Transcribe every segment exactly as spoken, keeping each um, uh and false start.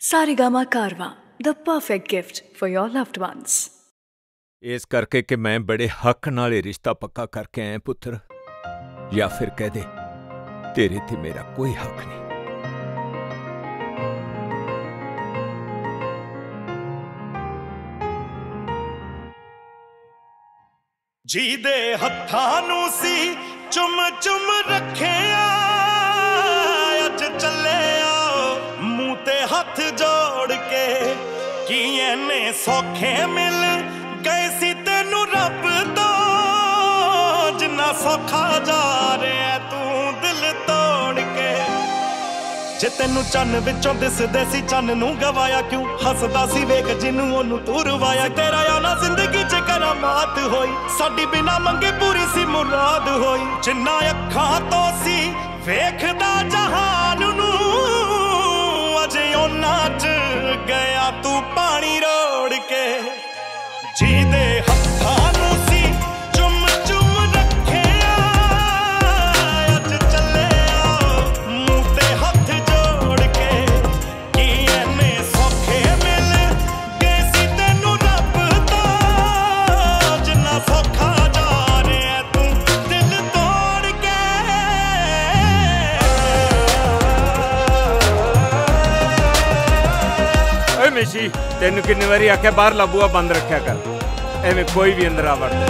Saregama Karwa, the perfect gift for your loved ones. इस करके कि मैं बड़े हक नाल रिश्ता पक्का करके आया पुत्र, या फिर कह दे तेरे ते मेरा कोई हक नहीं। जी दे हत्थां नूं सी चुम चुम रखिया, अज चले आओ मूंह ते हथ जोड़ के, कि इन्ने सौखे मिल गए सी तेनू रब तो, जिन्ना सौखा जा रहा तू दिल तोड़ के। जे तेनू चन्न विचों दिसदे सी चन्न नूं गवाया क्यों, हसदा सी वेख जिन्नू ओनू तू रवाया। तेरा आना जिंदगी च करामात होई, साडी बिना मंगे पूरी सी मुराद होई। जिन्ना अखां तो सी वेखदा जहान नूं, अजे ओना च गया तू पानी रोड़ के। जी दे हत्थां नूं सी चुम चुम रखिया, अज चले आओ मूंह ते हथ जोड़ के, कि इन्ने सौखे मिल गए सी तेनू रब तो, जिन्ना सौखा जा रहा तू दिल तोड़ के। ओए मिशी, तेनू किन्नी वारी आख्या बाहर बूहा बंद रखा कर, एवें कोई भी अंदर आ वड़दा।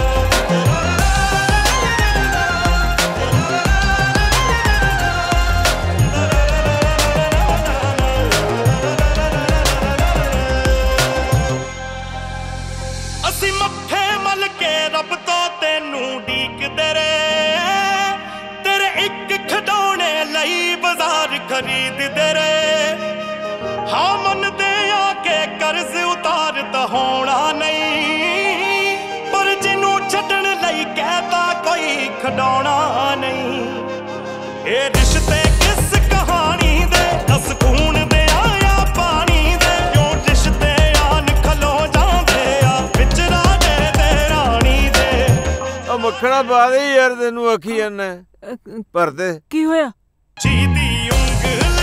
असी मत्थे मल के रब तो तेनू डीकदे रे, तेरे एक खिडौने लई बाजार खरीददे रे। हाँ मनदे आके कर्ज उतार तो होना नहीं, पर जिनू छड्डण लई कहता कोई खिडौना नहीं। ये रिश्ते किस कहानी दे, दस खून दे आया पानी दे, क्यों रिश्ते आन खलो जांदे आ विच राजे ते रानी दे। ओ मक्खना पा दे यार, तेनू आखी जाना पर दे की होया? जी दी उंगल